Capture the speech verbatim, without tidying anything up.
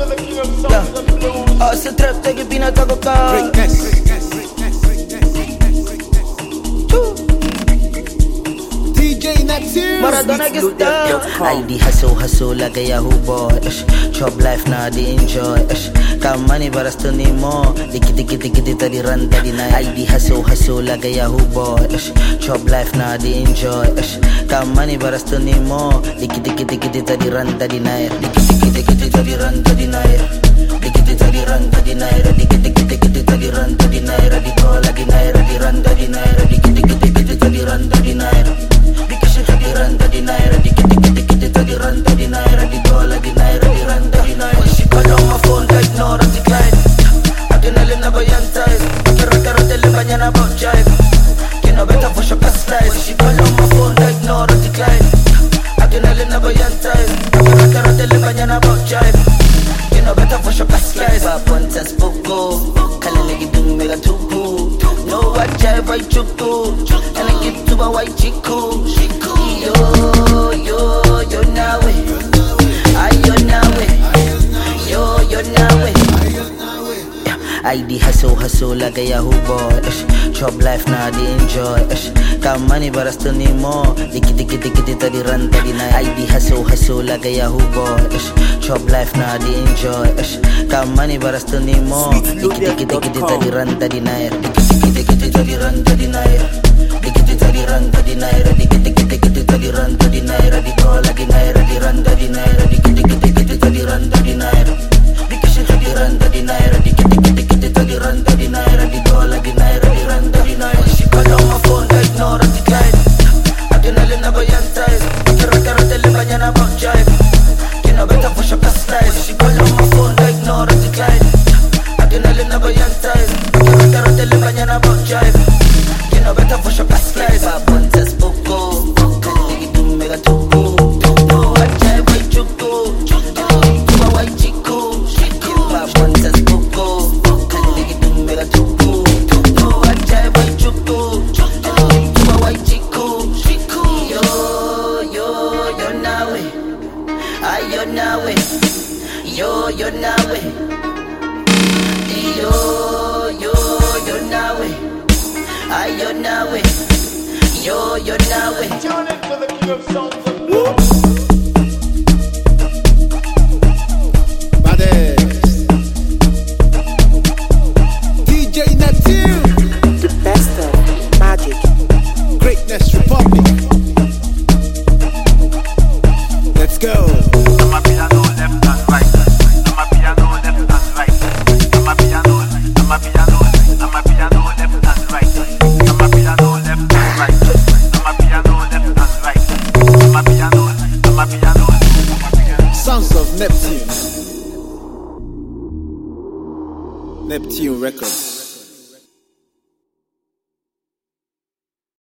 Yeah. Oh, se trap tegen pinatago ka. D J Neptune Maradona que está. I D hustle hustle like a Yahoo boy. Chop life na di enjoy. Come money but I still need more. Diki diki diki diki tadi run tadi night. I D hustle hustle like a Yahoo boy. Chop life na di enjoy. Come money but I still need more. Diki diki diki diki tadi run tadi night. Diki diki diki diki tadi run tadi night. Diki diki tadi run tadi night. Diki diki diki diki tadi run tadi night. Di call lagi night. Di run tadi night. Diki diki diki diki tadi run tadi night. Di run tadi night. Diki diki diki diki tadi run tadi night. Di call lagi night. Di run tadi night. When she call on my phone, I ignore and decline. Adrenaline na ba yan type? Rata-rata limbanya na about jive. You know better for shock and slice. When she call on my phone, I ignore and decline. Adrenaline na ba yan type? Rata-rata limbanya na about jive. You know better for shock and slice. Papuntas poko, kalalagi dung mega tuku. No I jive, I chuku. And I get to my white chiku. Yo, yo, yo nawe. Ay, yo nawe. Yo, yo nawe. I D hustle hustle like a Yahoo boy. Chop life na di enjoy. Come money but I still need more. Diki diki diki diki tadi run tadi night. I D hustle hustle like a Yahoo boy. Chop life na di enjoy. Come money but I still need more. Diki diki diki diki tadi run tadi night. Diki diki diki diki tadi run tadi night. Diki diki tadi run tadi night. Diki diki diki diki tadi run tadi night. Di call lagi night. Di run tadi night. Diki diki diki diki tadi run tadi night. Diki diki run tadi night. Diki diki diki diki run tadi night. Di call lagi night. Di run tadi night. When she call on my phone, I ignore and decline. Adrenaline na ba yan type? Rata-rata limbanya na about jive. You know better for shock and slice. When she call on my phone, I ignore and decline. Adrenaline na ba yan type? Rata-rata limbanya na about jive. You know better for shock and slice. Papuntas poko, kalalagi dung mega tuku. No I jive, I chuku. Tuwa white chiku. Papuntas poko, kalalagi dung mega tuku. No I jive, I chuku. Tuwa white chiku. Yo, yo, yo nawe. Ay, yo nawe. Yo, yo nawe. Yo, yo, yo nawe. Ay, yo nawe. Yo, yo nawe. Tune into the king of songs and blues. D J Neptune, The best of magic. Greatness Republic. Let's go. I'm a piano left and right. I'm a piano left and right. I'm a piano. I'm a piano. I'm a piano left and right. I'm a piano left and right. I'm a piano left and right. I'm a piano. I'm a piano. Sons of Neptune. Neptune Records.